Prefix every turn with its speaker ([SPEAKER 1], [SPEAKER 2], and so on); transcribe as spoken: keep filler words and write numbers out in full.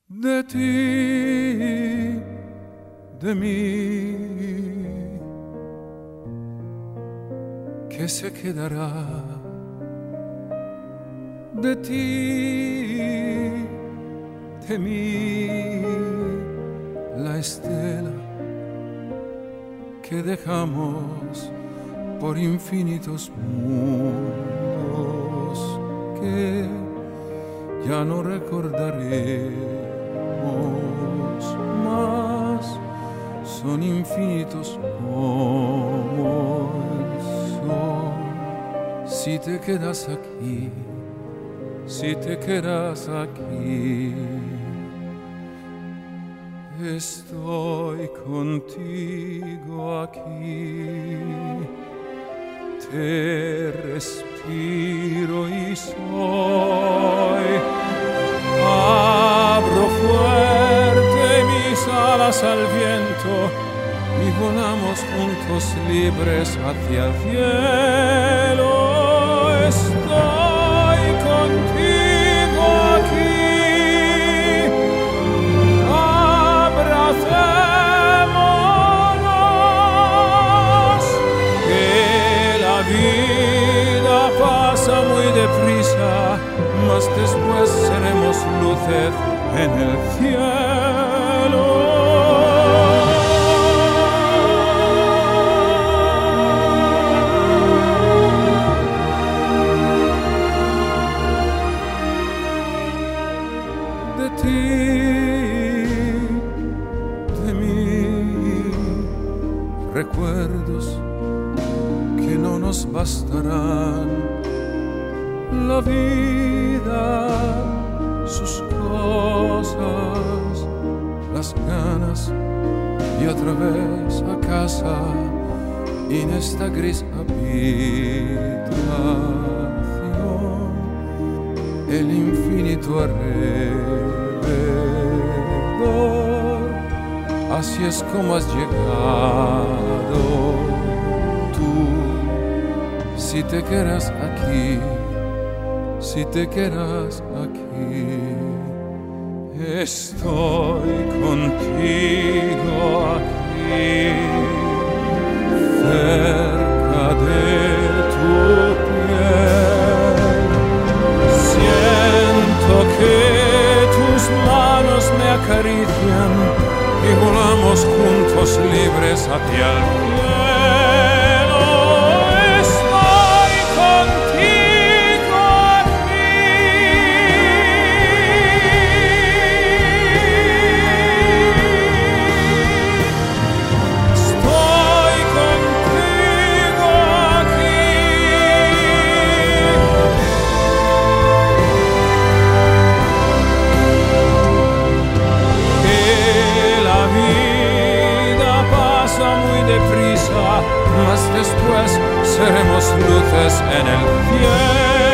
[SPEAKER 1] de ti, de mí, que se quedará de ti, de mí, la estela que dejamos por infinitos mundos que ya no recordaremos más, son infinitos como el sol. Si te quedas aquí, si te quedas aquí, estoy contigo aquí, te respiro y soy. Abro fuerte mis alas al viento y volamos juntos libres hacia el cielo. Estoy contigo aquí, abracémonos, que la vida pasa muy deprisa, mas después seremos luces en el cielo. De ti, de mí, recuerdos que no nos bastarán. La vida, sus cosas, las ganas y otra vez a casa en esta gris habitación, el infinito alrededor. Así es como has llegado tú, si te quedas aquí, si te quedas aquí, estoy contigo aquí, cerca de tu piel. Siento que tus manos me acarician y volamos juntos libres hacia el cielo. Estoy contigo. Mas después seremos luces en el cielo.